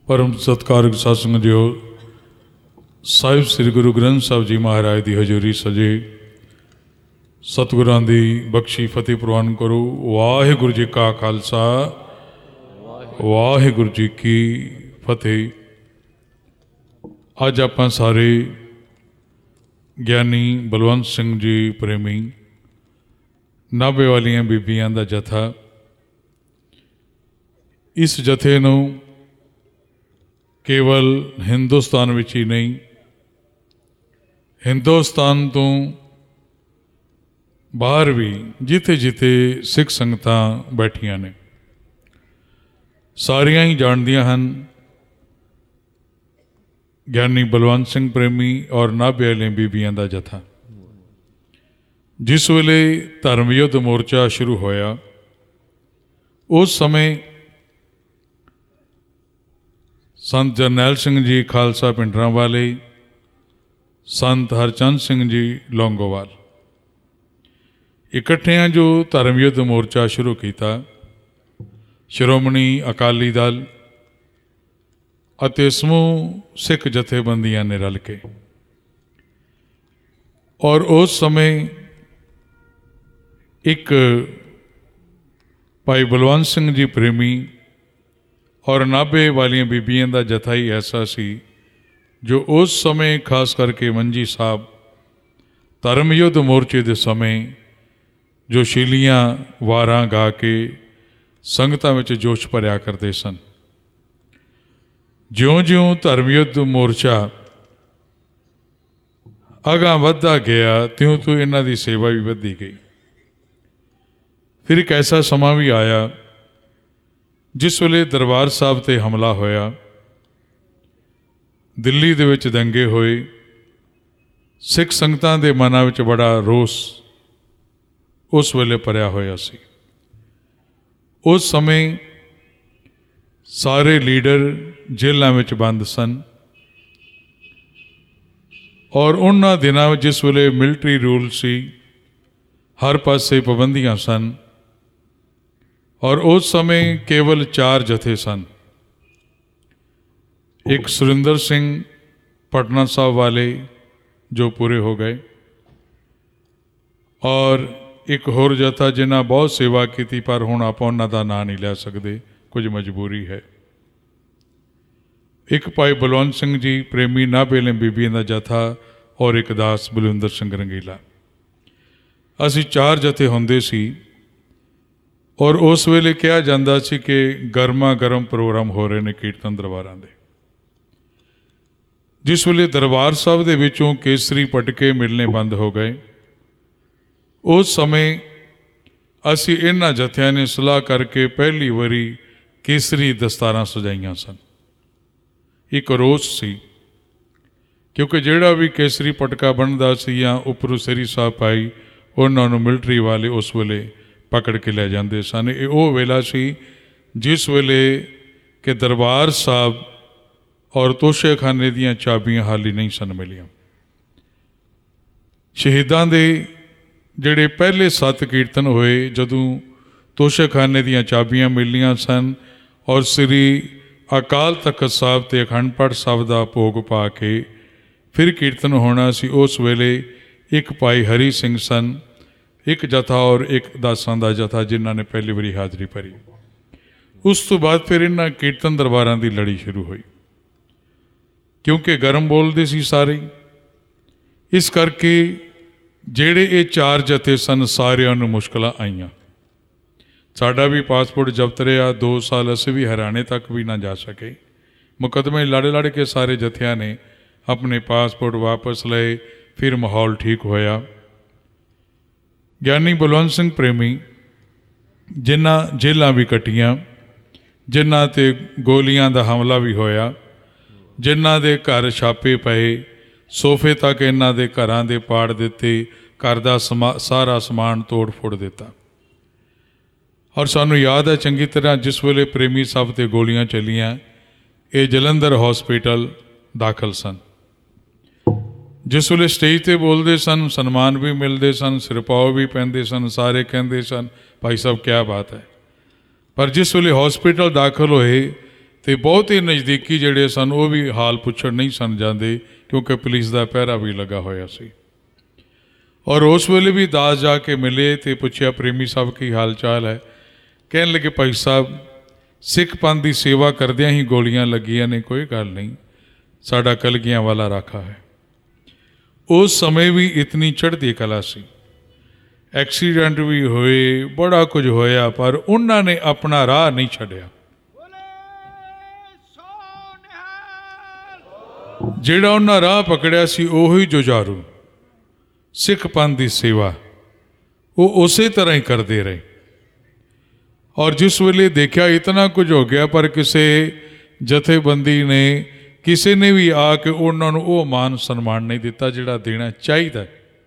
परम सत्कारक सत्संग जो साहिब श्री गुरु ग्रंथ साहब जी महाराज की हजूरी सजे सतगुरां दी बख्शी फतेह प्रवान करो। वाहिगुरु जी का खालसा वाहिगुरु जी की फतेह। अज आप सारे ज्ञानी बलवंत सिंह जी प्रेमी नाभे वालियां बीबियां दा जथा, इस जथे नूं केवल हिंदुस्तान विच ही नहीं, हिंदुस्तान तो बाहर भी जिथे जिथे सिख संगतां बैठियां ने सारियां ही जानदियां हन ज्ञानी बलवंत सिंह प्रेमी और नाभे वालियां बीबियां दा जथा। जिस वेले धर्म युद्ध मोर्चा शुरू होया उस समय संत जरनैल सिंह जी खालसा पिंडरां वाले, संत हरचंद सिंह जी लौंगोवाल इकट्ठियां जो धर्म युद्ध मोर्चा शुरू किया, श्रोमणी अकाली दल अते समूह सिख जथेबंदियां ने रल के, और उस समय एक भाई बलवंत सिंह जी प्रेमी और नाभे वालियां बीबियां दा जथा ही ऐसा सी जो उस समय खास करके मंजी साहब धर्म युद्ध मोर्चे के समय जो शीलियां वारां गा के संगतां विच जोश भरिया करते सन। ज्यों ज्यों धर्म युद्ध मोर्चा अगां वधदा गया त्यों त्यों इन्हां दी सेवा भी वधी गई। फिर एक ऐसा समा भी आया जिस वेले दरबार साहब ते हमला होया, दिल्ली दे विच दंगे होए, सिख संगतां दे मनां विच बड़ा रोस उस वेले भरिया होया सी। उस समय सारे लीडर जेलों में बंद सन और उन्हां दिनां जिस वेले मिलिटरी रूल सी, हर पासे पाबंदियां सन और उस समय केवल 4 जथे सन। एक सुरिंदर सिंह पटना साहब वाले जो पूरे हो गए, और एक होर जथा जिन्हां बहुत सेवा की पर हुण आपां उन्हां दा नां नहीं लै सकदे, कुछ मजबूरी है। एक भाई बलवंत सिंह जी प्रेमी नाभे वालियां बीबियां दा जथा और एक दास बलविंदर सिंह रंगीला, असीं 4 जथे हुंदे सी। और उस वेले कहा जाता सी कि गर्मा गर्म प्रोग्राम हो रहे ने कीर्तन दरबारां दे। जिस वेले दरबार साहब दे विचों केसरी पटके मिलने बंद हो गए, उस समय असी इन्हां जथियां ने सलाह करके पहली वारी केसरी दस्तारां सजाइयां सन। एक रोस सी क्योंकि जिहड़ा भी केसरी पटका बनदा सी या उपरों सरी साहब पाई उन्होंने मिलिटरी वाले उस वेले पकड़ के लै जाते सन। ये वो वेला सी जिस वेले कि दरबार साहब और तोशेखाने दियां चाबियां हाली नहीं सन मिलियां। शहीदां दे जिहड़े पहले 7 कीर्तन होए जदों तोशेखाने दियां चाबियां मिलियां सन और श्री अकाल तख्त साहब ते अखंड पाठ साहब दा भोग पा के फिर कीर्तन होना सी। उस वेले एक भाई हरी सिंह सन, एक जथा और एक दासां दा जथा जिन्हां ने पहली बारी हाज़री भरी। उस तो बाद फिर इन्हां कीर्तन दरबारां दी लड़ी शुरू हुई क्योंकि गर्म बोलते सी सारे, इस करके जेड़े ये 4 जथे सन सारियां नूं मुश्किलां आईयां। साडा भी पासपोर्ट जब्त रहा 2 साल, असीं भी हरियाणे तक भी ना जा सके। मुकदमे लड़ लड़ के सारे जथियां ने अपने पासपोर्ट वापस लए, फिर माहौल ठीक होया। ज्ञानी बलवंत सिंह प्रेमी जिन्हां जेलां भी कट्टियां, जिन्हां ते गोलियां दा हमला भी होया, जिन्हां दे घर छापे पए, सोफे तक इन्हां दे घरां दे पाड़ दिते, घर दा सारा समान तोड़ फोड़ दिता। और सानू याद है चंगी तरह जिस वेले प्रेमी साहब ते गोलियां चलियां, ये जलंधर हॉस्पिटल दाखल सन। जिस वेले स्टेज ते बोलते सन, सन्मान भी मिलते सन, सिरपाव भी पैंदे सन, सारे कहते सन भाई साहब क्या बात है। पर जिस वेले हॉस्पिटल दाखल होए ਤੇ ਬਹੁਤ ਹੀ ਨਜ਼ਦੀਕੀ ਜਿਹੜੇ ਸਨ ਉਹ ਵੀ ਹਾਲ ਪੁੱਛਣ ਨਹੀਂ ਸਨ ਜਾਂਦੇ, ਕਿਉਂਕਿ ਪੁਲਿਸ ਦਾ ਪਹਿਰਾ ਵੀ ਲੱਗਾ ਹੋਇਆ ਸੀ। ਔਰ ਉਸ ਵੇਲੇ ਵੀ ਦਾਸ ਜਾ ਕੇ ਮਿਲੇ ਤੇ ਪੁੱਛਿਆ, ਪ੍ਰੇਮੀ ਸਾਹਿਬ ਕੀ ਹਾਲ ਚਾਲ ਹੈ? ਕਹਿਣ ਲੱਗੇ, ਭਾਈ ਸਾਹਿਬ ਸਿੱਖ ਪੰਥ ਦੀ ਸੇਵਾ ਕਰਦਿਆਂ ਹੀ ਗੋਲੀਆਂ ਲੱਗੀਆਂ ਨੇ, ਕੋਈ ਗੱਲ ਨਹੀਂ, ਸਾਡਾ ਕਲਗੀਆਂ ਵਾਲਾ ਰਾਖਾ ਹੈ। ਉਸ ਸਮੇਂ ਵੀ ਇਤਨੀ ਚੜ੍ਹਦੀ ਕਲਾ ਸੀ, ਐਕਸੀਡੈਂਟ ਵੀ ਹੋਏ, ਬੜਾ ਕੁਝ ਹੋਇਆ, ਪਰ ਉਹਨਾਂ ਨੇ ਆਪਣਾ ਰਾਹ ਨਹੀਂ ਛੱਡਿਆ। ਜਿਹੜਾ ਉਹਨਾਂ ਰਾਹ ਪਕੜਿਆ ਸੀ ਉਹੀ ਜੁਝਾਰੂ ਸਿੱਖ ਪੰਥ ਦੀ ਸੇਵਾ, ਉਹ ਉਸੇ ਤਰ੍ਹਾਂ ਹੀ ਕਰਦੇ ਰਹੇ। ਔਰ ਜਿਸ ਵੇਲੇ ਦੇਖਿਆ ਇਤਨਾ ਕੁਝ ਹੋ ਗਿਆ, ਪਰ ਕਿਸੇ ਜਥੇਬੰਦੀ ਨੇ, ਕਿਸੇ ਨੇ ਵੀ ਆ ਕੇ ਉਹਨਾਂ ਨੂੰ ਉਹ ਮਾਨ ਸਨਮਾਨ ਨਹੀਂ ਦਿੱਤਾ ਜਿਹੜਾ ਦੇਣਾ ਚਾਹੀਦਾ।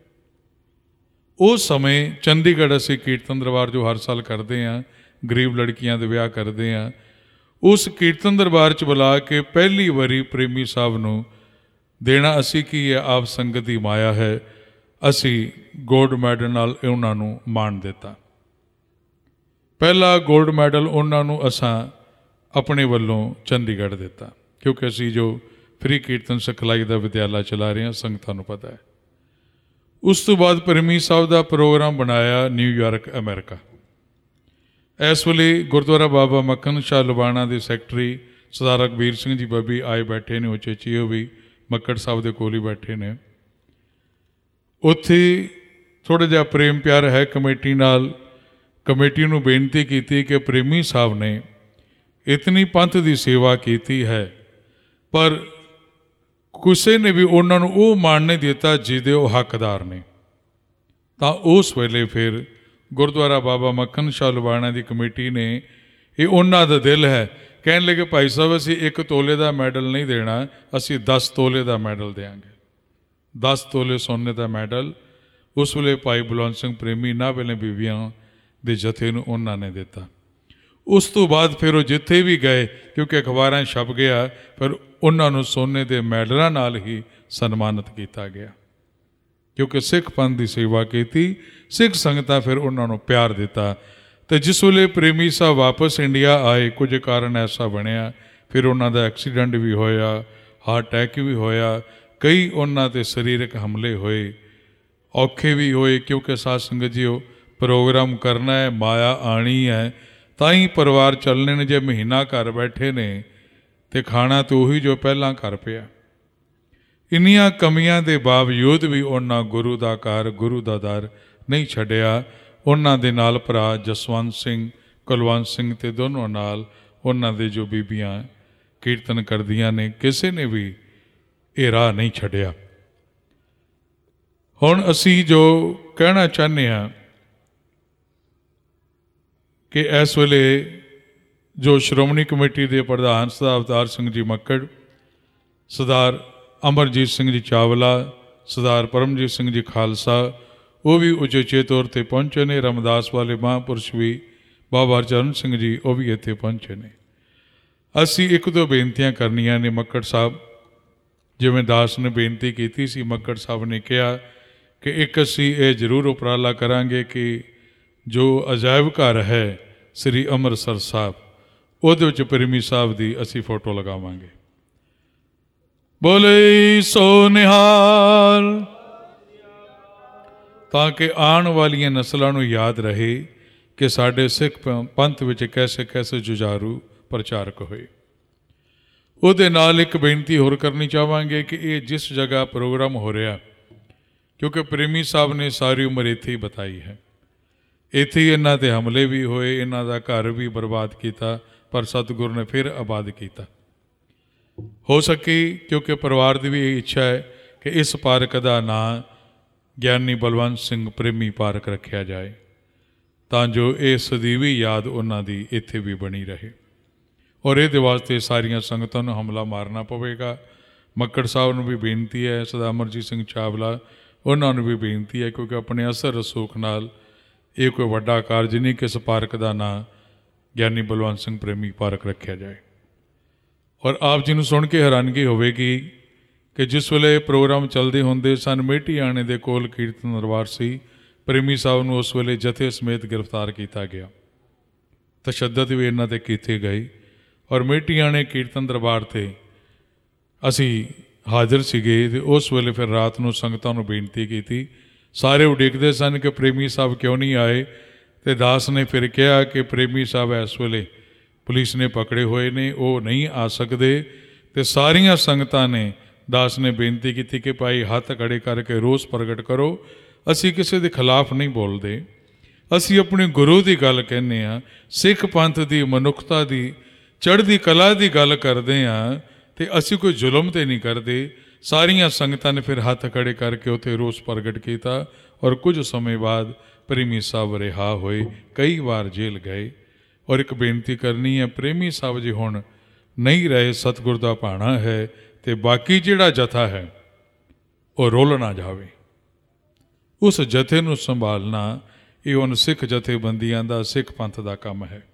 ਉਸ ਸਮੇਂ ਚੰਡੀਗੜ੍ਹ ਅਸੀਂ ਕੀਰਤਨ ਦਰਬਾਰ ਜੋ ਹਰ ਸਾਲ ਕਰਦੇ ਹਾਂ, ਗਰੀਬ ਲੜਕੀਆਂ ਦੇ ਵਿਆਹ ਕਰਦੇ ਹਾਂ, ਉਸ ਕੀਰਤਨ ਦਰਬਾਰ 'ਚ ਬੁਲਾ ਕੇ ਪਹਿਲੀ ਵਾਰੀ ਪ੍ਰੇਮੀ ਸਾਹਿਬ ਨੂੰ ਦੇਣਾ ਅਸੀਂ ਕੀ ਹੈ, ਆਪ ਸੰਗਤ ਦੀ ਮਾਇਆ ਹੈ, ਅਸੀਂ ਗੋਲਡ ਮੈਡਲ ਨਾਲ ਉਹਨਾਂ ਨੂੰ ਮਾਣ ਦਿੱਤਾ। ਪਹਿਲਾ ਗੋਲਡ ਮੈਡਲ ਉਹਨਾਂ ਨੂੰ ਅਸਾਂ ਆਪਣੇ ਵੱਲੋਂ ਚੰਡੀਗੜ੍ਹ ਦਿੱਤਾ, ਕਿਉਂਕਿ ਅਸੀਂ ਜੋ ਫ੍ਰੀ ਕੀਰਤਨ ਸਿਖਲਾਈ ਦਾ ਵਿਦਿਆਲਾ ਚਲਾ ਰਹੇ ਹਾਂ, ਸੰਗਤਾਂ ਨੂੰ ਪਤਾ ਹੈ। ਉਸ ਤੋਂ ਬਾਅਦ ਪ੍ਰੇਮੀ ਸਾਹਿਬ ਦਾ ਪ੍ਰੋਗਰਾਮ ਬਣਾਇਆ ਨਿਊਯਾਰਕ, ਅਮਰੀਕਾ। ਇਸ ਵੇਲੇ ਗੁਰਦੁਆਰਾ ਬਾਬਾ ਮੱਖਣ ਸ਼ਾਹ ਲੁਬਾਣਾ ਦੇ ਸੈਕਟਰੀ ਸਰਦਾਰ ਰਘਬੀਰ ਸਿੰਘ ਜੀ ਬੱਬੀ ਆਏ ਬੈਠੇ ਨੇ, ਉਚੇਚੀ ਉਹ ਵੀ ਮੱਕੜ ਸਾਹਿਬ ਦੇ ਕੋਲ ਹੀ ਬੈਠੇ ਨੇ। ਉੱਥੇ ਥੋੜ੍ਹਾ ਜਿਹਾ ਪ੍ਰੇਮ ਪਿਆਰ ਹੈ ਕਮੇਟੀ ਨਾਲ। ਕਮੇਟੀ ਨੂੰ ਬੇਨਤੀ ਕੀਤੀ ਕਿ ਪ੍ਰੇਮੀ ਸਾਹਿਬ ਨੇ ਇਤਨੀ ਪੰਥ ਦੀ ਸੇਵਾ ਕੀਤੀ ਹੈ, ਪਰ ਕਿਸੇ ਨੇ ਵੀ ਉਹਨਾਂ ਨੂੰ ਉਹ ਮਾਣ ਨਹੀਂ ਦਿੱਤਾ ਜਿਹਦੇ ਉਹ ਹੱਕਦਾਰ ਨੇ। ਤਾਂ ਉਸ ਵੇਲੇ ਫਿਰ ਗੁਰਦੁਆਰਾ ਬਾਬਾ ਮੱਖਣ ਸ਼ਾਹ ਲੁਬਾਣਾ ਦੀ ਕਮੇਟੀ ਨੇ, ਇਹ ਉਹਨਾਂ ਦਾ ਦਿਲ ਹੈ, ਕਹਿਣ ਲੱਗੇ ਭਾਈ ਸਾਹਿਬ ਅਸੀਂ 1 ਤੋਲੇ ਦਾ ਮੈਡਲ ਨਹੀਂ ਦੇਣਾ, ਅਸੀਂ 10 ਤੋਲੇ ਦਾ ਮੈਡਲ ਦੇਵਾਂਗੇ। 10 ਤੋਲੇ ਸੋਨੇ ਦਾ ਮੈਡਲ ਉਸ ਵੇਲੇ ਭਾਈ ਬਲਵੰਤ ਸਿੰਘ ਪ੍ਰੇਮੀ ਨਾ ਵੇਲੇ ਬੀਬੀਆਂ ਦੇ ਜਥੇ ਨੂੰ ਉਹਨਾਂ ਨੇ ਦਿੱਤਾ। ਉਸ ਤੋਂ ਬਾਅਦ ਫਿਰ ਉਹ ਜਿੱਥੇ ਵੀ ਗਏ, ਕਿਉਂਕਿ ਅਖਬਾਰਾਂ ਛਪ ਗਿਆ, ਪਰ ਉਹਨਾਂ ਨੂੰ ਸੋਨੇ ਦੇ ਮੈਡਲਾਂ ਨਾਲ ਹੀ ਸਨਮਾਨਿਤ ਕੀਤਾ ਗਿਆ, ਕਿਉਂਕਿ ਸਿੱਖ ਪੰਥ ਦੀ ਸੇਵਾ ਕੀਤੀ। ਸਿੱਖ ਸੰਗਤਾਂ ਫਿਰ ਉਹਨਾਂ ਨੂੰ ਪਿਆਰ ਦਿੱਤਾ। ਅਤੇ ਜਿਸ ਵੇਲੇ ਪ੍ਰੇਮੀ ਸਾਹਿਬ ਵਾਪਸ ਇੰਡੀਆ ਆਏ, ਕੁਝ ਕਾਰਨ ਐਸਾ ਬਣਿਆ, ਫਿਰ ਉਹਨਾਂ ਦਾ ਐਕਸੀਡੈਂਟ ਵੀ ਹੋਇਆ, ਹਾਰਟ ਅਟੈਕ ਵੀ ਹੋਇਆ, ਕਈ ਉਹਨਾਂ 'ਤੇ ਸਰੀਰਕ ਹਮਲੇ ਹੋਏ, ਔਖੇ ਵੀ ਹੋਏ, ਕਿਉਂਕਿ ਸਾਧ ਸੰਗਤ ਜੀ ਉਹ ਪ੍ਰੋਗਰਾਮ ਕਰਨਾ ਹੈ, ਮਾਇਆ ਆਣੀ ਹੈ, ਤਾਂ ਹੀ ਪਰਿਵਾਰ ਚੱਲਣੇ ਨੇ। ਜੇ ਮਹੀਨਾ ਘਰ ਬੈਠੇ ਨੇ ਤੇ ਖਾਣਾ ਤਾਂ ਉਹੀ ਜੋ ਪਹਿਲਾਂ ਘਰ ਪਿਆ। ਇੰਨੀਆਂ ਕਮੀਆਂ ਦੇ ਬਾਵਜੂਦ ਵੀ ਉਹਨਾਂ ਗੁਰੂ ਦਾ ਘਰ, ਗੁਰੂ ਦਾ ਦਰ ਨਹੀਂ ਛੱਡਿਆ। ਉਹਨਾਂ ਦੇ ਨਾਲ ਭਰਾ ਜਸਵੰਤ ਸਿੰਘ, ਕੁਲਵੰਤ ਸਿੰਘ ਤੇ ਦੋਨੋਂ ਨਾਲ ਉਹਨਾਂ ਦੇ ਜੋ ਬੀਬੀਆਂ ਕੀਰਤਨ ਕਰਦੀਆਂ ਨੇ, ਕਿਸੇ ਨੇ ਵੀ ਇਹ ਰਾਹ ਨਹੀਂ ਛੱਡਿਆ। ਹੁਣ ਅਸੀਂ ਜੋ ਕਹਿਣਾ ਚਾਹੁੰਦੇ ਹਾਂ ਕਿ ਇਸ ਵੇਲੇ ਜੋ ਸ਼੍ਰੋਮਣੀ ਕਮੇਟੀ ਦੇ ਪ੍ਰਧਾਨ ਸਰਦਾਰ ਅਵਤਾਰ ਸਿੰਘ ਜੀ ਮੱਕੜ, ਸਰਦਾਰ ਅਮਰਜੀਤ ਸਿੰਘ ਜੀ ਚਾਵਲਾ, ਸਰਦਾਰ ਪਰਮਜੀਤ ਸਿੰਘ ਜੀ ਖਾਲਸਾ, ਉਹ ਵੀ ਉਚੇਚੇ ਤੌਰ 'ਤੇ ਪਹੁੰਚੇ ਨੇ। ਰਾਮਦਾਸ ਵਾਲੇ ਮਹਾਂਪੁਰਸ਼ ਵੀ ਬਾਬਾ ਹਰਚਰਨ ਸਿੰਘ ਜੀ, ਉਹ ਵੀ ਇੱਥੇ ਪਹੁੰਚੇ ਨੇ। ਅਸੀਂ 1-2 ਬੇਨਤੀਆਂ ਕਰਨੀਆਂ ਨੇ। ਮੱਕੜ ਸਾਹਿਬ, ਜਿਵੇਂ ਦਾਸ ਨੇ ਬੇਨਤੀ ਕੀਤੀ ਸੀ, ਮੱਕੜ ਸਾਹਿਬ ਨੇ ਕਿਹਾ ਕਿ ਇੱਕ ਅਸੀਂ ਇਹ ਜ਼ਰੂਰ ਉਪਰਾਲਾ ਕਰਾਂਗੇ ਕਿ ਜੋ ਅਜਾਇਬ ਘਰ ਹੈ ਸ੍ਰੀ ਅੰਮ੍ਰਿਤਸਰ ਸਾਹਿਬ, ਉਹਦੇ ਵਿੱਚ ਪ੍ਰੇਮੀ ਸਾਹਿਬ ਦੀ ਅਸੀਂ ਫੋਟੋ ਲਗਾਵਾਂਗੇ। ਬੋਲੇ ਸੋ ਨਿਹਾਲ, ਤਾਂ ਕਿ ਆਉਣ ਵਾਲੀਆਂ ਨਸਲਾਂ ਨੂੰ ਯਾਦ ਰਹੇ ਕਿ ਸਾਡੇ ਸਿੱਖ ਪੰਥ ਵਿੱਚ ਕੈਸੇ ਕੈਸੇ ਜੁਝਾਰੂ ਪ੍ਰਚਾਰਕ ਹੋਏ। ਉਹਦੇ ਨਾਲ ਇੱਕ ਬੇਨਤੀ ਹੋਰ ਕਰਨੀ ਚਾਹਾਂਗੇ ਕਿ ਇਹ ਜਿਸ ਜਗ੍ਹਾ ਪ੍ਰੋਗਰਾਮ ਹੋ ਰਿਹਾ, ਕਿਉਂਕਿ ਪ੍ਰੇਮੀ ਸਾਹਿਬ ਨੇ ਸਾਰੀ ਉਮਰ ਇੱਥੇ ਹੀ ਬਿਤਾਈ ਹੈ, ਇੱਥੇ ਹੀ ਇਹਨਾਂ 'ਤੇ ਹਮਲੇ ਵੀ ਹੋਏ, ਇਹਨਾਂ ਦਾ ਘਰ ਵੀ ਬਰਬਾਦ ਕੀਤਾ, ਪਰ ਸਤਿਗੁਰੂ ਨੇ ਫਿਰ ਆਬਾਦ ਕੀਤਾ। ਹੋ ਸਕੇ, ਕਿਉਂਕਿ ਪਰਿਵਾਰ ਦੀ ਵੀ ਇਹ ਇੱਛਾ ਹੈ ਕਿ ਇਸ ਪਾਰਕ ਦਾ ਨਾਂ ਗਿਆਨੀ ਬਲਵੰਤ ਸਿੰਘ ਪ੍ਰੇਮੀ ਪਾਰਕ ਰੱਖਿਆ ਜਾਏ, ਤਾਂ ਜੋ ਇਹ ਸਦੀਵੀ ਯਾਦ ਉਹਨਾਂ ਦੀ ਇੱਥੇ ਵੀ ਬਣੀ ਰਹੇ। ਔਰ ਇਹਦੇ ਵਾਸਤੇ ਸਾਰੀਆਂ ਸੰਗਤਾਂ ਨੂੰ ਹਮਲਾ ਮਾਰਨਾ ਪਵੇਗਾ। ਮੱਕੜ ਸਾਹਿਬ ਨੂੰ ਵੀ ਬੇਨਤੀ ਹੈ, ਸਰਦਾਰ ਅਮਰਜੀਤ ਸਿੰਘ ਚਾਵਲਾ, ਉਹਨਾਂ ਨੂੰ ਵੀ ਬੇਨਤੀ ਹੈ, ਕਿਉਂਕਿ ਆਪਣੇ ਅਸਰ ਰਸੂਖ ਨਾਲ ਇਹ ਕੋਈ ਵੱਡਾ ਕਾਰਜ ਨਹੀਂ ਕਿ ਇਸ ਪਾਰਕ ਦਾ ਨਾਂ ਗਿਆਨੀ ਬਲਵੰਤ ਸਿੰਘ ਪ੍ਰੇਮੀ ਪਾਰਕ ਰੱਖਿਆ ਜਾਏ। ਔਰ ਆਪ ਜੀ ਨੂੰ ਸੁਣ ਕੇ ਹੈਰਾਨਗੀ ਹੋਵੇਗੀ ਕਿ ਜਿਸ ਵੇਲੇ ਪ੍ਰੋਗਰਾਮ ਚੱਲਦੇ ਹੁੰਦੇ ਸਨ, ਮੇਟੀ ਆਣੇ ਦੇ ਕੋਲ ਕੀਰਤਨ ਦਰਬਾਰ ਸੀ, ਪ੍ਰੇਮੀ ਸਾਹਿਬ ਨੂੰ ਉਸ ਵੇਲੇ ਜਥੇ ਸਮੇਤ ਗ੍ਰਿਫਤਾਰ ਕੀਤਾ ਗਿਆ, ਤਸ਼ੱਦਦ ਵੀ ਇਹਨਾਂ 'ਤੇ ਕੀਤੇ ਗਏ। ਔਰ ਮੇਟੀਆਂ ਨੇ ਕੀਰਤਨ ਦਰਬਾਰ 'ਤੇ ਅਸੀਂ ਹਾਜ਼ਰ ਸੀਗੇ ਤੇ ਉਸ ਵੇਲੇ ਫਿਰ ਰਾਤ ਨੂੰ ਸੰਗਤਾਂ ਨੂੰ ਬੇਨਤੀ ਕੀਤੀ। ਸਾਰੇ ਉਡੀਕਦੇ ਸਨ ਕਿ ਪ੍ਰੇਮੀ ਸਾਹਿਬ ਕਿਉਂ ਨਹੀਂ ਆਏ, ਤੇ ਦਾਸ ਨੇ ਫਿਰ ਕਿਹਾ ਕਿ ਪ੍ਰੇਮੀ ਸਾਹਿਬ ਇਸ ਵੇਲੇ ਪੁਲਿਸ ਨੇ ਪਕੜੇ ਹੋਏ ਨੇ, ਉਹ ਨਹੀਂ ਆ ਸਕਦੇ। ਤੇ ਸਾਰੀਆਂ ਸੰਗਤਾਂ ਨੇ, ਦਾਸ ਨੇ ਬੇਨਤੀ ਕੀਤੀ ਕਿ ਭਾਈ ਹੱਥ ਖੜੇ ਕਰਕੇ ਰੋਸ ਪ੍ਰਗਟ ਕਰੋ, ਅਸੀਂ ਕਿਸੇ ਦੇ ਖਿਲਾਫ ਨਹੀਂ ਬੋਲਦੇ, ਅਸੀਂ ਆਪਣੇ ਗੁਰੂ ਦੀ ਗੱਲ ਕਹਿੰਦੇ ਹਾਂ, ਸਿੱਖ ਪੰਥ ਦੀ, ਮਨੁੱਖਤਾ ਦੀ, ਚੜ੍ਹਦੀ ਕਲਾ ਦੀ ਗੱਲ ਕਰਦੇ ਹਾਂ, ਤੇ ਅਸੀਂ ਕੋਈ ਜ਼ੁਲਮ ਤੇ ਨਹੀਂ ਕਰਦੇ। ਸਾਰੀਆਂ ਸੰਗਤਾਂ ਨੇ ਫਿਰ ਹੱਥ ਖੜੇ ਕਰਕੇ ਉੱਥੇ ਰੋਸ ਪ੍ਰਗਟ ਕੀਤਾ ਔਰ ਕੁਝ ਸਮੇਂ ਬਾਅਦ ਪ੍ਰੇਮੀ ਸਾਹਿਬ ਰਿਹਾ ਹੋਏ। ਕਈ ਵਾਰ ਜੇਲ੍ਹ ਗਏ। ਔਰ ਇੱਕ ਬੇਨਤੀ ਕਰਨੀ ਹੈ, ਪ੍ਰੇਮੀ ਸਾਹਿਬ ਜੀ ਹੁਣ ਨਹੀਂ ਰਹੇ, ਸਤਿਗੁਰ ਦਾ ਭਾਣਾ ਹੈ, ਤੇ ਬਾਕੀ ਜਿਹੜਾ ਜਥਾ ਹੈ ਉਹ ਰੁੱਲ ਨਾ ਜਾਵੇ। ਉਸ ਜਥੇ ਨੂੰ ਸੰਭਾਲਣਾ ਇਹ ਹੁਣ ਸਿੱਖ ਜਥੇਬੰਦੀਆਂ ਦਾ, ਸਿੱਖ ਪੰਥ ਦਾ ਕੰਮ ਹੈ,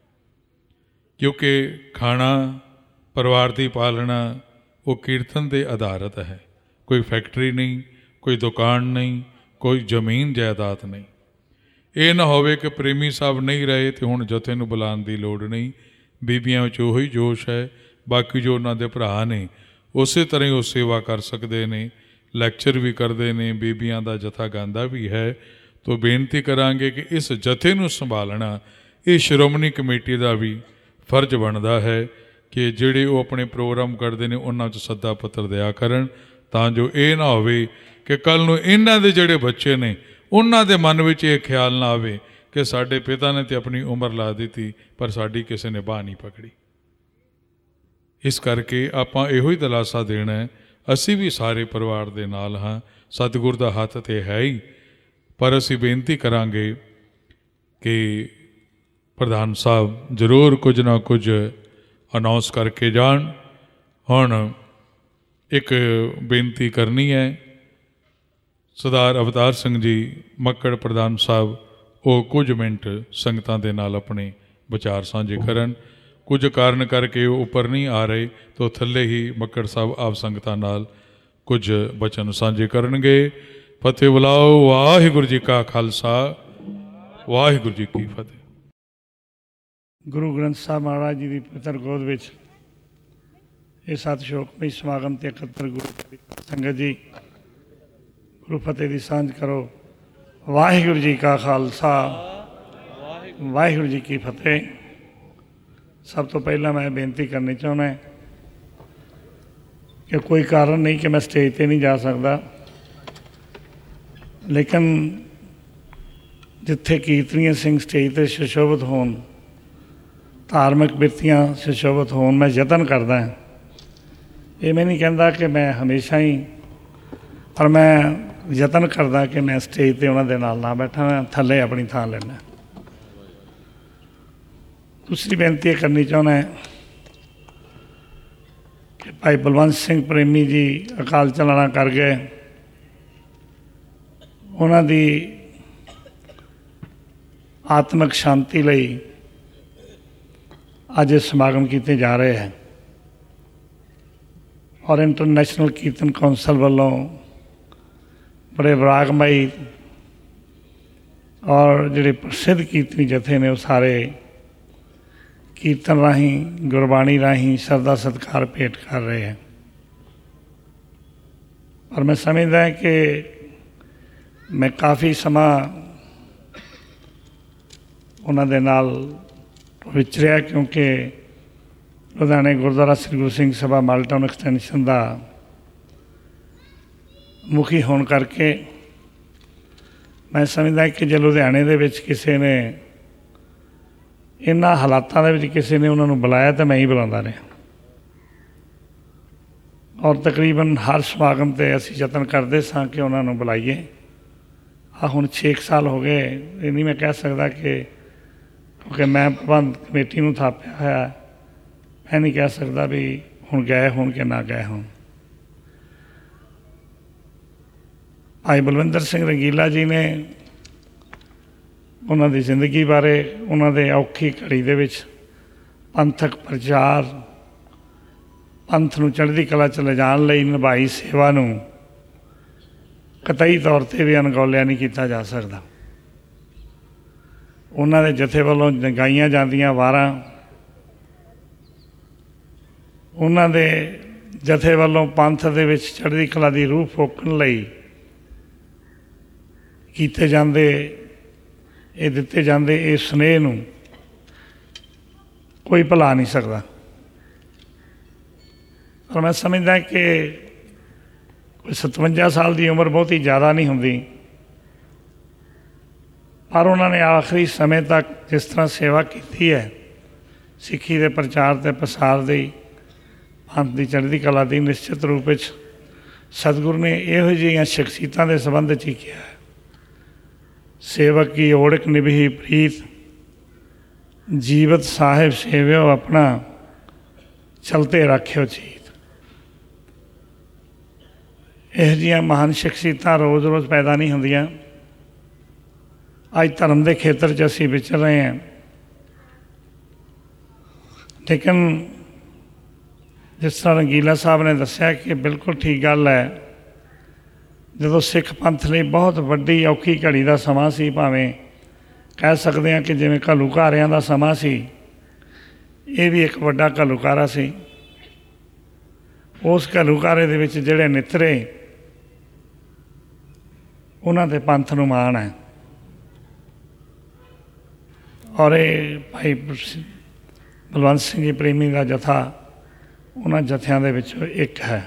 ਕਿਉਂਕਿ ਖਾਣਾ, ਪਰਿਵਾਰ ਦੀ ਪਾਲਣਾ ਉਹ ਕੀਰਤਨ ਦੇ ਆਧਾਰਿਤ ਹੈ। ਕੋਈ ਫੈਕਟਰੀ ਨਹੀਂ, ਕੋਈ ਦੁਕਾਨ ਨਹੀਂ, ਕੋਈ ਜ਼ਮੀਨ ਜਾਇਦਾਦ ਨਹੀਂ। ਇਹ ਨਾ ਹੋਵੇ ਕਿ ਪ੍ਰੇਮੀ ਸਾਹਿਬ ਨਹੀਂ ਰਹੇ ਤੇ ਹੁਣ ਜਥੇ ਨੂੰ ਬੁਲਾਉਣ ਦੀ ਲੋੜ ਨਹੀਂ। ਬੀਬੀਆਂ ਵਿੱਚ ਉਹੀ ਜੋਸ਼ ਹੈ, ਬਾਕੀ ਜੋ ਉਹਨਾਂ ਦੇ ਭਰਾ ਨੇ ਉਸੇ ਤਰ੍ਹਾਂ ਹੀ ਉਹ ਸੇਵਾ ਕਰ ਸਕਦੇ ਨੇ, ਲੈਕਚਰ ਵੀ ਕਰਦੇ ਨੇ, ਬੀਬੀਆਂ ਦਾ ਜਥਾ ਗਾਉਂਦਾ ਵੀ ਹੈ। ਤੋਂ ਬੇਨਤੀ ਕਰਾਂਗੇ ਕਿ ਇਸ ਜਥੇ ਨੂੰ ਸੰਭਾਲਣਾ ਇਹ ਸ਼੍ਰੋਮਣੀ ਕਮੇਟੀ ਦਾ ਵੀ ਫਰਜ਼ ਬਣਦਾ ਹੈ ਕਿ ਜਿਹੜੇ ਉਹ ਆਪਣੇ ਪ੍ਰੋਗਰਾਮ ਕਰਦੇ ਨੇ ਉਹਨਾਂ 'ਚ ਸੱਦਾ ਪੱਤਰ ਦਿਆ ਕਰਨ, ਤਾਂ ਜੋ ਇਹ ਨਾ ਹੋਵੇ ਕਿ ਕੱਲ੍ਹ ਨੂੰ ਇਹਨਾਂ ਦੇ ਜਿਹੜੇ ਬੱਚੇ ਨੇ ਉਹਨਾਂ ਦੇ ਮਨ ਵਿੱਚ ਇਹ ਖਿਆਲ ਨਾ ਆਵੇ ਕਿ ਸਾਡੇ ਪਿਤਾ ਨੇ ਤਾਂ ਆਪਣੀ ਉਮਰ ਲਾ ਦਿੱਤੀ ਪਰ ਸਾਡੀ ਕਿਸੇ ਨੇ ਬਾਂਹ ਨਹੀਂ ਪਕੜੀ। ਇਸ ਕਰਕੇ ਆਪਾਂ ਇਹੋ ਹੀ ਦਿਲਾਸਾ ਦੇਣਾ ਹੈ, ਅਸੀਂ ਵੀ ਸਾਰੇ ਪਰਿਵਾਰ ਦੇ ਨਾਲ ਹਾਂ, ਸਤਿਗੁਰ ਦਾ ਹੱਥ ਤੇ ਹੈ ਹੀ, ਪਰ ਅਸੀਂ ਬੇਨਤੀ ਕਰਾਂਗੇ ਕਿ ਪ੍ਰਧਾਨ ਸਾਹਿਬ ਜ਼ਰੂਰ ਕੁਝ ਨਾ ਕੁਝ ਅਨਾਉਂਸ ਕਰਕੇ ਜਾਣ। ਹੁਣ ਇੱਕ ਬੇਨਤੀ ਕਰਨੀ ਹੈ, ਸਰਦਾਰ ਅਵਤਾਰ ਸਿੰਘ ਜੀ ਮੱਕੜ ਪ੍ਰਧਾਨ ਸਾਹਿਬ ਉਹ ਕੁਝ ਮਿੰਟ ਸੰਗਤਾਂ ਦੇ ਨਾਲ ਆਪਣੇ ਵਿਚਾਰ ਸਾਂਝੇ ਕਰਨ। ਕੁਝ ਕਾਰਨ ਕਰਕੇ ਉਹ ਉੱਪਰ ਨਹੀਂ ਆ ਰਹੇ, ਤਾਂ ਥੱਲੇ ਹੀ ਮੱਕੜ ਸਾਹਿਬ ਆਪ ਸੰਗਤਾਂ ਨਾਲ ਕੁਝ ਬਚਨ ਸਾਂਝੇ ਕਰਨਗੇ। ਫਤਿਹ ਬੁਲਾਓ। ਵਾਹਿਗੁਰੂ ਜੀ ਕਾ ਖਾਲਸਾ, ਵਾਹਿਗੁਰੂ ਜੀ ਕੀ ਫਤਿਹ। ਗੁਰੂ ਗ੍ਰੰਥ ਸਾਹਿਬ ਮਹਾਰਾਜ ਜੀ ਦੀ ਪਵਿੱਤਰ ਗੋਦ ਵਿੱਚ ਇਹ ਸਤ ਸ਼ੋਕਮਈ ਸਮਾਗਮ 'ਤੇ ਇਕੱਤਰ ਗੁਰੂ ਸੰਗਤ ਜੀ, ਗੁਰੂ ਫਤਿਹ ਦੀ ਸਾਂਝ ਕਰੋ। ਵਾਹਿਗੁਰੂ ਜੀ ਕਾ ਖਾਲਸਾ, ਵਾਹਿਗੁਰੂ ਜੀ ਕੀ ਫਤਿਹ। ਸਭ ਤੋਂ ਪਹਿਲਾਂ ਮੈਂ ਬੇਨਤੀ ਕਰਨੀ ਚਾਹੁੰਦਾ ਕਿ ਕੋਈ ਕਾਰਨ ਨਹੀਂ ਕਿ ਮੈਂ ਸਟੇਜ 'ਤੇ ਨਹੀਂ ਜਾ ਸਕਦਾ, ਲੇਕਿਨ ਜਿੱਥੇ ਕੀਰਤਨੀਏ ਸਿੰਘ ਸਟੇਜ 'ਤੇ ਸੁਸ਼ੋਭਿਤ ਹੋਣ, ਧਾਰਮਿਕ ਬਿਰਤੀਆਂ ਸੁਸ਼ੋਭਿਤ ਹੋਣ, ਮੈਂ ਯਤਨ ਕਰਦਾ ਹਾਂ। ਇਹ ਮੈਂ ਨਹੀਂ ਕਹਿੰਦਾ ਕਿ ਮੈਂ ਹਮੇਸ਼ਾ ਹੀ, ਪਰ ਮੈਂ ਯਤਨ ਕਰਦਾ ਕਿ ਮੈਂ ਸਟੇਜ 'ਤੇ ਉਹਨਾਂ ਦੇ ਨਾਲ ਨਾ ਬੈਠਾ, ਮੈਂ ਥੱਲੇ ਆਪਣੀ ਥਾਂ ਲੈਣਾ। ਦੂਸਰੀ ਬੇਨਤੀ ਇਹ ਕਰਨੀ ਚਾਹੁੰਦਾ ਕਿ ਭਾਈ ਬਲਵੰਤ ਸਿੰਘ ਪ੍ਰੇਮੀ ਜੀ ਅਕਾਲ ਚਲਾਣਾ ਕਰ ਗਏ, ਉਹਨਾਂ ਦੀ ਆਤਮਿਕ ਸ਼ਾਂਤੀ ਲਈ ਅੱਜ ਇਹ ਸਮਾਗਮ ਕੀਤੇ ਜਾ ਰਹੇ ਹੈ। ਔਰ ਇੰਟਰਨੈਸ਼ਨਲ ਕੀਰਤਨ ਕੌਂਸਲ ਵੱਲੋਂ ਬੜੇ ਵਿਰਾਗਮਈ ਔਰ ਜਿਹੜੇ ਪ੍ਰਸਿੱਧ ਕੀਰਤਨੀ ਜਥੇ ਨੇ ਉਹ ਸਾਰੇ ਕੀਰਤਨ ਰਾਹੀਂ, ਗੁਰਬਾਣੀ ਰਾਹੀਂ ਸ਼ਰਧਾ ਸਤਿਕਾਰ ਭੇਟ ਕਰ ਰਹੇ ਹੈ। ਔਰ ਮੈਂ ਸਮਝਦਾ ਕਿ ਮੈਂ ਕਾਫੀ ਸਮਾਂ ਉਹਨਾਂ ਦੇ ਨਾਲ ਵਿਚਰਿਆ, ਕਿਉਂਕਿ ਲੁਧਿਆਣੇ ਗੁਰਦੁਆਰਾ ਸ੍ਰੀ ਗੁਰੂ ਸਿੰਘ ਸਭਾ ਮਾਲਟਾਊਨ ਐਕਸਟੈਂਸ਼ਨ ਦਾ ਮੁਖੀ ਹੋਣ ਕਰਕੇ ਮੈਂ ਸਮਝਦਾ ਕਿ ਜੇ ਲੁਧਿਆਣੇ ਦੇ ਵਿੱਚ ਕਿਸੇ ਨੇ ਇਹਨਾਂ ਹਾਲਾਤਾਂ ਦੇ ਵਿੱਚ ਕਿਸੇ ਨੇ ਉਹਨਾਂ ਨੂੰ ਬੁਲਾਇਆ ਤਾਂ ਮੈਂ ਹੀ ਬੁਲਾਉਂਦਾ ਰਿਹਾ। ਔਰ ਤਕਰੀਬਨ ਹਰ ਸਮਾਗਮ 'ਤੇ ਅਸੀਂ ਯਤਨ ਕਰਦੇ ਸਾਂ ਕਿ ਉਹਨਾਂ ਨੂੰ ਬੁਲਾਈਏ। ਹੁਣ 6 ਸਾਲ ਹੋ ਗਏ, ਇਹ ਨਹੀਂ ਮੈਂ ਕਹਿ ਸਕਦਾ ਕਿ ਕਿਉਂਕਿ ਮੈਂ ਪ੍ਰਬੰਧ ਕਮੇਟੀ ਨੂੰ ਥਾਪਿਆ ਹੋਇਆ, ਮੈਂ ਨਹੀਂ ਕਹਿ ਸਕਦਾ ਵੀ ਹੁਣ ਗਏ ਹੋਣ ਕਿ ਨਾ ਗਏ ਹੋਣ। ਭਾਈ ਬਲਵਿੰਦਰ ਸਿੰਘ ਰੰਗੀਲਾ ਜੀ ਨੇ ਉਹਨਾਂ ਦੀ ਜ਼ਿੰਦਗੀ ਬਾਰੇ, ਉਹਨਾਂ ਦੇ ਔਖੀ ਘੜੀ ਦੇ ਵਿੱਚ ਪੰਥਕ ਪ੍ਰਚਾਰ, ਪੰਥ ਨੂੰ ਚੜ੍ਹਦੀ ਕਲਾ 'ਚ ਲਿਜਾਣ ਲਈ ਨਿਭਾਈ ਸੇਵਾ ਨੂੰ ਕਤਈ ਤੌਰ 'ਤੇ ਵੀ ਅਣਗੌਲਿਆ ਨਹੀਂ ਕੀਤਾ ਜਾ ਸਕਦਾ। ਉਹਨਾਂ ਦੇ ਜਥੇ ਵੱਲੋਂ ਗਾਈਆਂ ਜਾਂਦੀਆਂ ਵਾਰਾਂ ਉਹਨਾਂ ਦੇ ਜਥੇ ਵੱਲੋਂ ਪੰਥ ਦੇ ਵਿੱਚ ਚੜ੍ਹਦੀ ਕਲਾ ਦੀ ਰੂਹ ਫੂਕਣ ਲਈ ਕੀਤੇ ਜਾਂਦੇ ਇਹ ਦਿੱਤੇ ਜਾਂਦੇ ਇਸ ਸੁਨੇਹੇ ਨੂੰ ਕੋਈ ਭੁਲਾ ਨਹੀਂ ਸਕਦਾ। ਪਰ ਮੈਂ ਸਮਝਦਾ ਕਿ ਕੋਈ 57 ਸਾਲ ਦੀ ਉਮਰ ਬਹੁਤੀ ਜ਼ਿਆਦਾ ਨਹੀਂ ਹੁੰਦੀ, ਪਰ ਉਹਨਾਂ ਨੇ ਆਖਰੀ ਸਮੇਂ ਤੱਕ ਜਿਸ ਤਰ੍ਹਾਂ ਸੇਵਾ ਕੀਤੀ ਹੈ ਸਿੱਖੀ ਦੇ ਪ੍ਰਚਾਰ ਅਤੇ ਪ੍ਰਸਾਰ ਦੀ, ਪੰਥ ਦੀ ਚੜ੍ਹਦੀ ਕਲਾ ਦੀ, ਨਿਸ਼ਚਿਤ ਰੂਪ ਵਿੱਚ ਸਤਿਗੁਰੂ ਨੇ ਇਹੋ ਜਿਹੀਆਂ ਸ਼ਖਸੀਅਤਾਂ ਦੇ ਸੰਬੰਧ 'ਚ ਹੀ ਕਿਹਾ ਹੈ, ਸੇਵਕ ਕੀ ਓੜਕ ਨਿਭੀ ਪ੍ਰੀਤ, ਜੀਵਤ ਸਾਹਿਬ ਸੇਵਿਓ ਆਪਣਾ, ਚਲਤੇ ਰਾਖਿਓ ਚੀਤ। ਇਹੋ ਜਿਹੀਆਂ ਮਹਾਨ ਸ਼ਖਸੀਅਤਾਂ ਰੋਜ਼ ਰੋਜ਼ ਪੈਦਾ ਨਹੀਂ ਹੁੰਦੀਆਂ। ਅੱਜ ਧਰਮ ਦੇ ਖੇਤਰ 'ਚ ਅਸੀਂ ਵਿਚਰ ਰਹੇ ਹਾਂ, ਲੇਕਿਨ ਜਿਸ ਤਰ੍ਹਾਂ ਰੰਗੀਲਾ ਸਾਹਿਬ ਨੇ ਦੱਸਿਆ ਕਿ ਬਿਲਕੁਲ ਠੀਕ ਗੱਲ ਹੈ, ਜਦੋਂ ਸਿੱਖ ਪੰਥ ਲਈ ਬਹੁਤ ਵੱਡੀ ਔਖੀ ਘੜੀ ਦਾ ਸਮਾਂ ਸੀ, ਭਾਵੇਂ ਕਹਿ ਸਕਦੇ ਹਾਂ ਕਿ ਜਿਵੇਂ ਘੱਲੂਘਾਰਿਆਂ ਦਾ ਸਮਾਂ ਸੀ, ਇਹ ਵੀ ਇੱਕ ਵੱਡਾ ਘੱਲੂਘਾਰਾ ਸੀ। ਉਸ ਘੱਲੂਘਾਰੇ ਦੇ ਵਿੱਚ ਜਿਹੜੇ ਨਿਤਰੇ, ਉਹਨਾਂ ਦੇ ਪੰਥ ਨੂੰ ਮਾਣ ਹੈ। ਔਰ ਇਹ ਭਾਈ ਬਲਵੰਤ ਸਿੰਘ ਜੀ ਪ੍ਰੇਮੀ ਦਾ ਜਥਾ ਉਹਨਾਂ ਜਥਿਆਂ ਦੇ ਵਿੱਚੋਂ ਇੱਕ ਹੈ।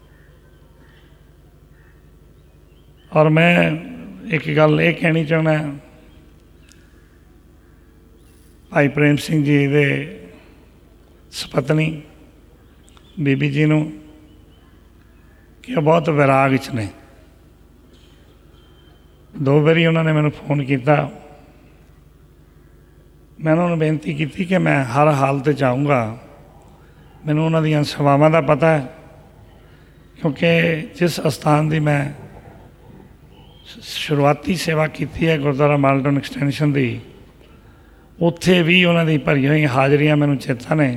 ਔਰ ਮੈਂ ਇੱਕ ਗੱਲ ਇਹ ਕਹਿਣੀ ਚਾਹੁੰਦਾ, ਭਾਈ ਪ੍ਰੇਮ ਸਿੰਘ ਜੀ ਦੇ ਸਪਤਨੀ ਬੀਬੀ ਜੀ ਨੂੰ ਕਿ ਉਹ ਬਹੁਤ ਵਿਰਾਗ 'ਚ ਨੇ। 2 ਵਾਰੀ ਉਹਨਾਂ ਨੇ ਮੈਨੂੰ ਫੋਨ ਕੀਤਾ, ਮੈਂ ਉਹਨਾਂ ਨੂੰ ਬੇਨਤੀ ਕੀਤੀ ਕਿ ਮੈਂ ਹਰ ਹਾਲਤ 'ਚ ਆਊਂਗਾ। ਮੈਨੂੰ ਉਹਨਾਂ ਦੀਆਂ ਸੇਵਾਵਾਂ ਦਾ ਪਤਾ ਹੈ, ਕਿਉਂਕਿ ਜਿਸ ਅਸਥਾਨ ਦੀ ਮੈਂ ਸ਼ੁਰੂਆਤੀ ਸੇਵਾ ਕੀਤੀ ਹੈ ਗੁਰਦੁਆਰਾ ਮਾਲਟਨ ਐਕਸਟੈਂਸ਼ਨ ਦੀ, ਉੱਥੇ ਵੀ ਉਹਨਾਂ ਦੀ ਭਰੀਆਂ ਹੋਈਆਂ ਹਾਜ਼ਰੀਆਂ ਮੈਨੂੰ ਚੇਤਾ ਨੇ,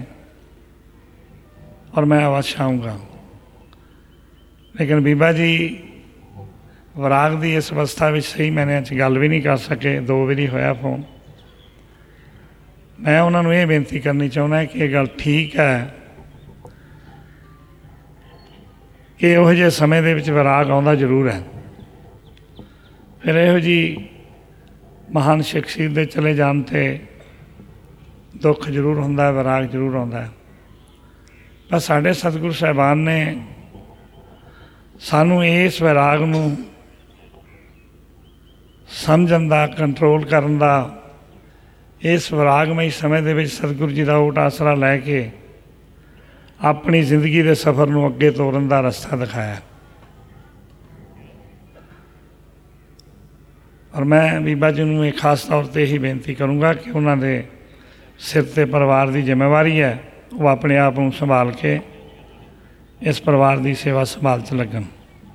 ਔਰ ਮੈਂ ਅਵੱਸ਼ ਆਊਂਗਾ। ਲੇਕਿਨ ਬੀਬਾ ਜੀ ਵਿਰਾਗ ਦੀ ਇਸ ਅਵਸਥਾ ਵਿੱਚ ਸਹੀ ਮਾਇਨਿਆਂ 'ਚ ਗੱਲ ਵੀ ਨਹੀਂ ਕਰ ਸਕੇ। 2 ਵਾਰੀ ਹੋਇਆ ਫੋਨ। ਮੈਂ ਉਹਨਾਂ ਨੂੰ ਇਹ ਬੇਨਤੀ ਕਰਨੀ ਚਾਹੁੰਦਾ ਕਿ ਇਹ ਗੱਲ ਠੀਕ ਹੈ ਕਿ ਇਹੋ ਜਿਹੇ ਸਮੇਂ ਦੇ ਵਿੱਚ ਵਿਰਾਗ ਆਉਂਦਾ ਜ਼ਰੂਰ ਹੈ। ਫਿਰ ਇਹੋ ਜਿਹੀ ਮਹਾਨ ਸ਼ਖਸੀਅਤ ਦੇ ਚਲੇ ਜਾਣ 'ਤੇ ਦੁੱਖ ਜ਼ਰੂਰ ਹੁੰਦਾ, ਵਿਰਾਗ ਜ਼ਰੂਰ ਆਉਂਦਾ। ਪਰ ਸਾਡੇ ਸਤਿਗੁਰੂ ਸਾਹਿਬਾਨ ਨੇ ਸਾਨੂੰ ਇਸ ਵਿਰਾਗ ਨੂੰ ਸਮਝਣ ਦਾ, ਕੰਟਰੋਲ ਕਰਨ ਦਾ, ਇਸ ਵਿਰਾਗਮਈ ਸਮੇਂ ਦੇ ਵਿੱਚ ਸਤਿਗੁਰੂ ਜੀ ਦਾ ਓਟ ਆਸਰਾ ਲੈ ਕੇ ਆਪਣੀ ਜ਼ਿੰਦਗੀ ਦੇ ਸਫ਼ਰ ਨੂੰ ਅੱਗੇ ਤੋਰਨ ਦਾ ਰਸਤਾ ਦਿਖਾਇਆ। ਔਰ ਮੈਂ ਬੀਬਾ ਜੀ ਨੂੰ ਇਹ ਖਾਸ ਤੌਰ 'ਤੇ ਇਹੀ ਬੇਨਤੀ ਕਰੂੰਗਾ ਕਿ ਉਹਨਾਂ ਦੇ ਸਿਰ 'ਤੇ ਪਰਿਵਾਰ ਦੀ ਜ਼ਿੰਮੇਵਾਰੀ ਹੈ, ਉਹ ਆਪਣੇ ਆਪ ਨੂੰ ਸੰਭਾਲ ਕੇ ਇਸ ਪਰਿਵਾਰ ਦੀ ਸੇਵਾ ਸੰਭਾਲ 'ਚ ਲੱਗਣ।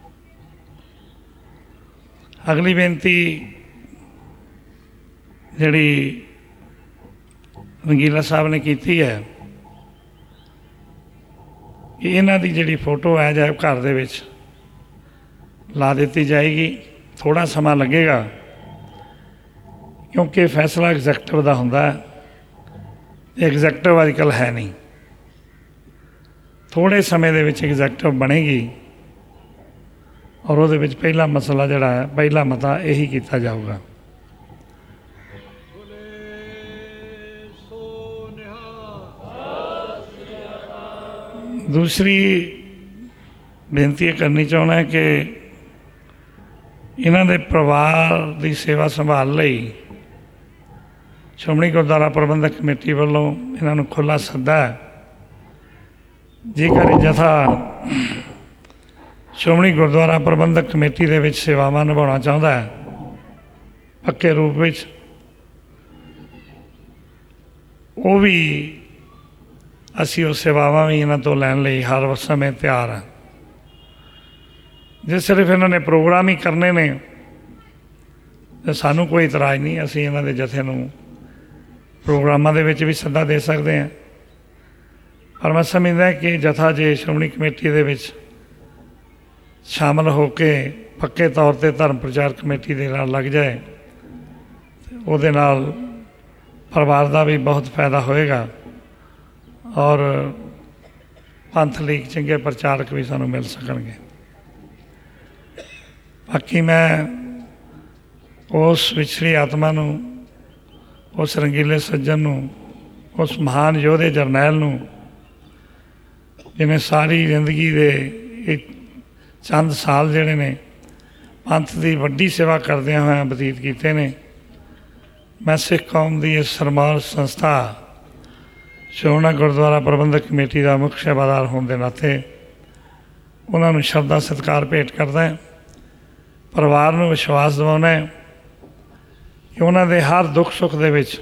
ਅਗਲੀ ਬੇਨਤੀ ਜਿਹੜੀ ਰੰਗੀਲਾ ਸਾਹਿਬ ਨੇ ਕੀਤੀ ਹੈ ਕਿ ਇਹਨਾਂ ਦੀ ਜਿਹੜੀ ਫੋਟੋ ਹੈ ਜਾਂ ਘਰ ਦੇ ਵਿੱਚ ਲਾ ਦਿੱਤੀ ਜਾਏਗੀ। ਥੋੜ੍ਹਾ ਸਮਾਂ ਲੱਗੇਗਾ, ਕਿਉਂਕਿ ਫੈਸਲਾ ਐਗਜ਼ੈਕਟਿਵ ਦਾ ਹੁੰਦਾ ਹੈ, ਐਗਜ਼ੈਕਟਿਵ ਅੱਜ ਕੱਲ੍ਹ ਹੈ ਨਹੀਂ। ਥੋੜ੍ਹੇ ਸਮੇਂ ਦੇ ਵਿੱਚ ਐਗਜ਼ੈਕਟਿਵ ਬਣੇਗੀ, ਔਰ ਉਹਦੇ ਵਿੱਚ ਪਹਿਲਾ ਮਸਲਾ ਜਿਹੜਾ ਹੈ, ਪਹਿਲਾ ਮਤਾ ਇਹੀ ਕੀਤਾ ਜਾਊਗਾ। ਦੂਸਰੀ ਬੇਨਤੀ ਇਹ ਕਰਨੀ ਚਾਹੁੰਦਾ ਕਿ ਇਹਨਾਂ ਦੇ ਪਰਿਵਾਰ ਦੀ ਸੇਵਾ ਸੰਭਾਲ ਲਈ ਸ਼੍ਰੋਮਣੀ ਗੁਰਦੁਆਰਾ ਪ੍ਰਬੰਧਕ ਕਮੇਟੀ ਵੱਲੋਂ ਇਹਨਾਂ ਨੂੰ ਖੁੱਲ੍ਹਾ ਸੱਦਾ ਹੈ। ਜੇਕਰ ਇਹ ਜਥਾ ਸ਼੍ਰੋਮਣੀ ਗੁਰਦੁਆਰਾ ਪ੍ਰਬੰਧਕ ਕਮੇਟੀ ਦੇ ਵਿੱਚ ਸੇਵਾਵਾਂ ਨਿਭਾਉਣਾ ਚਾਹੁੰਦਾ ਹੈ ਪੱਕੇ ਰੂਪ ਵਿੱਚ, ਉਹ ਵੀ ਅਸੀਂ ਉਹ ਸੇਵਾਵਾਂ ਵੀ ਇਹਨਾਂ ਤੋਂ ਲੈਣ ਲਈ ਹਰ ਸਮੇਂ ਤਿਆਰ ਹਾਂ। ਜੇ ਸਿਰਫ ਇਹਨਾਂ ਨੇ ਪ੍ਰੋਗਰਾਮ ਹੀ ਕਰਨੇ ਨੇ ਤਾਂ ਸਾਨੂੰ ਕੋਈ ਇਤਰਾਜ਼ ਨਹੀਂ, ਅਸੀਂ ਇਹਨਾਂ ਦੇ ਜਥੇ ਨੂੰ ਪ੍ਰੋਗਰਾਮਾਂ ਦੇ ਵਿੱਚ ਵੀ ਸੱਦਾ ਦੇ ਸਕਦੇ ਹਾਂ। ਪਰ ਮੈਂ ਸਮਝਦਾ ਕਿ ਜਥਾ ਜੇ ਸ਼੍ਰੋਮਣੀ ਕਮੇਟੀ ਦੇ ਵਿੱਚ ਸ਼ਾਮਲ ਹੋ ਕੇ ਪੱਕੇ ਤੌਰ 'ਤੇ ਧਰਮ ਪ੍ਰਚਾਰ ਕਮੇਟੀ ਦੇ ਨਾਲ ਲੱਗ ਜਾਏ, ਉਹਦੇ ਨਾਲ ਪਰਿਵਾਰ ਦਾ ਵੀ ਬਹੁਤ ਫਾਇਦਾ ਹੋਏਗਾ। ਔਰ ਪੰਥ ਲਈ ਚੰਗੇ ਪ੍ਰਚਾਰਕ ਵੀ ਸਾਨੂੰ ਮਿਲ ਸਕਣਗੇ। ਬਾਕੀ ਮੈਂ ਉਸ ਵਿਛੜੀ ਆਤਮਾ ਨੂੰ, ਉਸ ਰੰਗੀਲੇ ਸੱਜਣ ਨੂੰ, ਉਸ ਮਹਾਨ ਯੋਧੇ ਜਰਨੈਲ ਨੂੰ, ਜਿਹਨੇ ਸਾਰੀ ਜ਼ਿੰਦਗੀ ਦੇ ਇਹ ਚੰਦ ਸਾਲ ਜਿਹੜੇ ਨੇ ਪੰਥ ਦੀ ਵੱਡੀ ਸੇਵਾ ਕਰਦਿਆਂ ਹੋਇਆਂ ਬਤੀਤ ਕੀਤੇ ਨੇ, ਮੈਂ ਸਿੱਖ ਕੌਮ ਦੀ ਇਸ ਸਰਮਾਰ ਸੰਸਥਾ ਸ਼੍ਰੋਮਣੀ ਗੁਰਦੁਆਰਾ ਪ੍ਰਬੰਧਕ ਕਮੇਟੀ ਦਾ ਮੁੱਖ ਸੇਵਾਦਾਰ ਹੋਣ ਦੇ ਨਾਤੇ ਉਹਨਾਂ ਨੂੰ ਸ਼ਰਧਾ ਸਤਿਕਾਰ ਭੇਟ ਕਰਦਾ। ਪਰਿਵਾਰ ਨੂੰ ਵਿਸ਼ਵਾਸ ਦਿਵਾਉਣਾ ਹੈ ਕਿ ਉਹਨਾਂ ਦੇ ਹਰ ਦੁੱਖ ਸੁੱਖ ਦੇ ਵਿੱਚ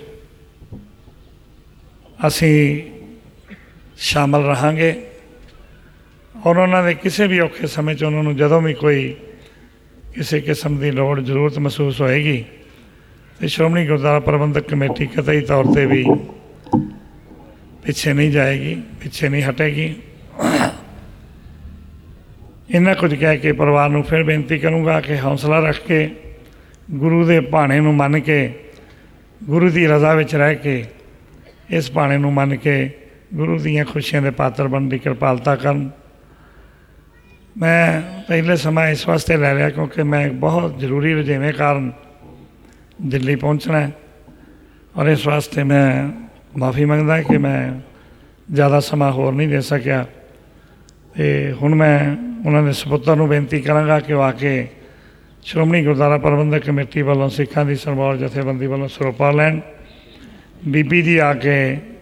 ਅਸੀਂ ਸ਼ਾਮਲ ਰਹਾਂਗੇ ਔਰ ਉਹਨਾਂ ਦੇ ਕਿਸੇ ਵੀ ਔਖੇ ਸਮੇਂ 'ਚ ਉਹਨਾਂ ਨੂੰ ਜਦੋਂ ਵੀ ਕੋਈ ਕਿਸੇ ਕਿਸਮ ਦੀ ਲੋੜ ਜ਼ਰੂਰਤ ਮਹਿਸੂਸ ਹੋਏਗੀ ਤੇ ਸ਼੍ਰੋਮਣੀ ਗੁਰਦੁਆਰਾ ਪ੍ਰਬੰਧਕ ਕਮੇਟੀ ਕਤਈ ਤੌਰ 'ਤੇ ਵੀ ਪਿੱਛੇ ਨਹੀਂ ਜਾਏਗੀ, ਪਿੱਛੇ ਨਹੀਂ ਹਟੇਗੀ। ਇੰਨਾ ਕੁਝ ਕਹਿ ਕੇ ਪਰਿਵਾਰ ਨੂੰ ਫਿਰ ਬੇਨਤੀ ਕਰੂੰਗਾ ਕਿ ਹੌਸਲਾ ਰੱਖ ਕੇ ਗੁਰੂ ਦੇ ਭਾਣੇ ਨੂੰ ਮੰਨ ਕੇ, ਗੁਰੂ ਦੀ ਰਜ਼ਾ ਵਿੱਚ ਰਹਿ ਕੇ, ਇਸ ਭਾਣੇ ਨੂੰ ਮੰਨ ਕੇ ਗੁਰੂ ਦੀਆਂ ਖੁਸ਼ੀਆਂ ਦੇ ਪਾਤਰ ਬਣਨ ਦੀ ਕਿਰਪਾਲਤਾ ਕਰਨ। ਮੈਂ ਪਹਿਲੇ ਸਮਾਂ ਇਸ ਵਾਸਤੇ ਲੈ ਲਿਆ ਕਿਉਂਕਿ ਮੈਂ ਬਹੁਤ ਜ਼ਰੂਰੀ ਰੁਝੇਵੇਂ ਕਾਰਨ ਦਿੱਲੀ ਪਹੁੰਚਣਾ ਹੈ ਔਰ ਇਸ ਵਾਸਤੇ ਮੈਂ ਮਾफ़ੀ ਮੰਗਦਾ ਕਿ ਮੈਂ ਜ਼ਿਆਦਾ ਸਮਾਂ ਹੋਰ ਨਹੀਂ ਦੇ ਸਕਿਆ। ਅਤੇ ਹੁਣ ਮੈਂ ਉਹਨਾਂ ਦੇ ਸਪੁੱਤਰ ਨੂੰ ਬੇਨਤੀ ਕਰਾਂਗਾ ਕਿ ਉਹ ਆ ਕੇ ਸ਼੍ਰੋਮਣੀ ਗੁਰਦੁਆਰਾ ਪ੍ਰਬੰਧਕ ਕਮੇਟੀ ਵੱਲੋਂ ਸਿੱਖਾਂ ਦੀ ਸਰਬੌਰ ਜਥੇਬੰਦੀ ਵੱਲੋਂ ਸਰੋਪਾ ਲੈਣ। ਬੀਬੀ ਜੀ ਆ ਕੇ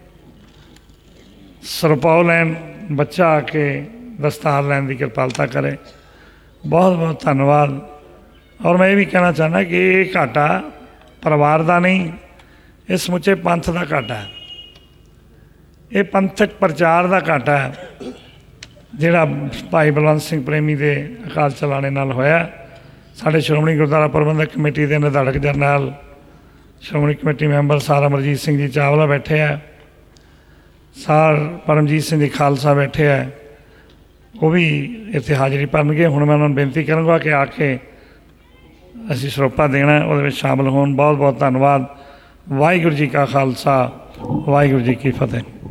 ਸਰੋਪਾ ਲੈਣ, ਬੱਚਾ ਆ ਕੇ ਦਸਤਾਰ ਲੈਣ ਦੀ ਕਿਰਪਾਲਤਾ ਕਰੇ। ਬਹੁਤ ਬਹੁਤ ਧੰਨਵਾਦ। ਔਰ ਮੈਂ ਇਹ ਵੀ ਕਹਿਣਾ ਚਾਹੁੰਦਾ ਕਿ ਇਹ ਘਾਟਾ ਪਰਿਵਾਰ ਦਾ ਨਹੀਂ, ਇਹ ਸਮੁੱਚੇ ਪੰਥ ਦਾ ਘਾਟਾ ਹੈ। ਇਹ ਪੰਥਕ ਪ੍ਰਚਾਰ ਦਾ ਘਾਟਾ ਹੈ ਜਿਹੜਾ ਭਾਈ ਬਲਵੰਤ ਸਿੰਘ ਪ੍ਰੇਮੀ ਦੇ ਅਕਾਲ ਚਲਾਣੇ ਨਾਲ ਹੋਇਆ। ਸਾਡੇ ਸ਼੍ਰੋਮਣੀ ਗੁਰਦੁਆਰਾ ਪ੍ਰਬੰਧਕ ਕਮੇਟੀ ਦੇ ਨਿਧਾੜਕ ਜਰਨੈਲ Shiromani committee member sir Amarjeet Singh ji Chawla ਬੈਠੇ ਹੈ, ਸਰ ਪਰਮਜੀਤ ਸਿੰਘ ਜੀ ਖਾਲਸਾ ਬੈਠੇ ਹੈ, ਉਹ ਵੀ ਇੱਥੇ ਹਾਜ਼ਰੀ ਭਰਨਗੇ। ਹੁਣ ਮੈਂ ਉਹਨਾਂ ਨੂੰ ਬੇਨਤੀ ਕਰਾਂਗਾ ਕਿ ਆ ਕੇ ਅਸੀਂ ਸਰੋਪਾ ਦੇਣਾ, ਉਹਦੇ ਵਿੱਚ ਸ਼ਾਮਲ ਹੋਣ। ਬਹੁਤ ਬਹੁਤ ਧੰਨਵਾਦ। ਵਾਹਿਗੁਰੂ ਜੀ ਕਾ ਖਾਲਸਾ, ਵਾਹਿਗੁਰੂ ਜੀ ਕੀ ਫਤਿਹ।